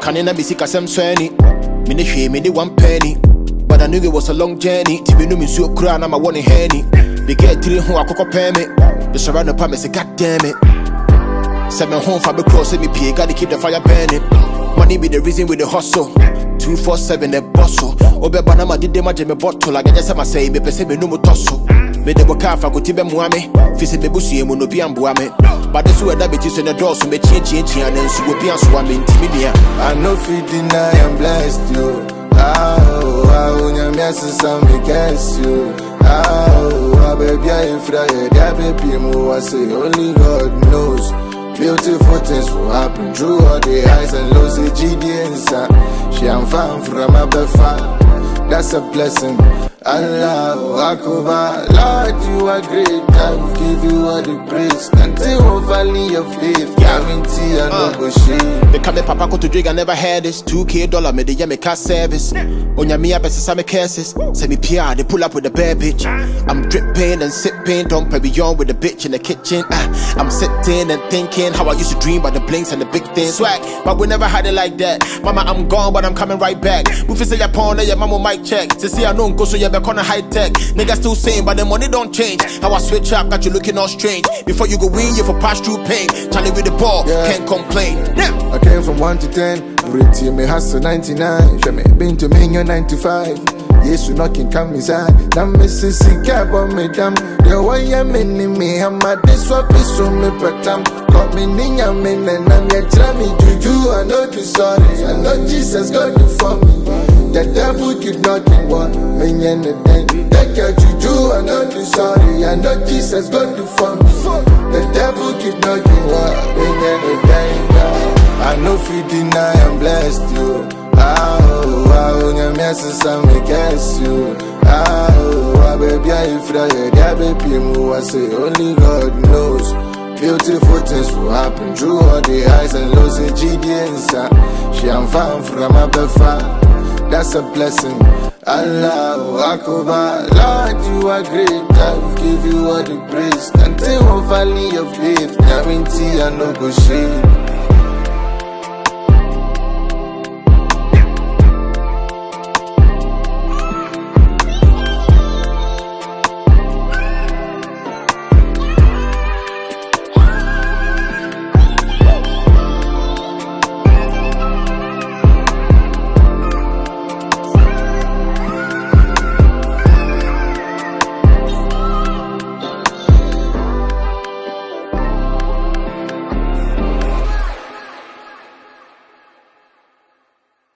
Canina Bissika Sam Swanny. Mini me the 1 penny. But I knew it was a long journey. Tibinu me so crown, I'm a one in henny. They get 3 who I could pay me. The surround the pump say, God damn it. 7 home for the cross, me pay, gotta keep the fire burning. Money be the reason with the hustle. 247 the bustle. Obe banama did them a bottle. Like I just say, me pese me no more tussle. Me de boka fa kutibe muame. Fisi be busi emu no bi ambuame. But this way that bitches in the door, so me change and then so be answami intimidia. I know fit deny I'm blessed you. Oh, nyamia sisa me guess you. Oh, baby I fry that baby mo I say only God knows. Beautiful things will happen through all the highs and lows. GD inside, she am fine from a fan. That's a blessing. Allah Akbar, Lord, you are great. I will give you all the praise until we valley of faith. Guarantee I no go shame. They come papa go to drink, I never had this. $2K me the me car service. On your mia best some cases. Send me PR, they pull up with a bad bitch. I'm dripping and sipping, don't pay beyond with the bitch in the kitchen. I'm sitting and thinking how I used to dream about the blinks and the big things. Swag, but we never had it like that. Mama, I'm gone, but I'm coming right back. Move say your pawn, your mama mic check. To see I don't go so you back on a high tech. Niggas still same, but the money don't change. How I switch up, got you looking all strange. Before you go win, you for pass through pain. Charlie with the ball, can't complain. Yeah. I came from 1 to 10. Pretty me hustle 99. She me been to me 95. Yes, you knocking come inside. Now me see cab on me damn. The way I'm in me, I'm at this swap is so me patam. Got me ninya men and I'm ya try me juju. I know you sorry. I know Jesus got you for me. The devil keep knocking one. Me and the day. Take your juju. I know you sorry. I know Jesus got you for me. The devil keep knocking one. Me and the day. I know if you deny I'm blessed you. Oh, nyamia sisa me guess you. Oh, baby I fry that baby mo I say only God knows. Beautiful things will happen through all the highs and lows. GD inside, she am fine from a fan. That's a blessing. Allah Akbar, Lord you are great. I will give you all the praise until we valley of faith. Guarantee I no go shame.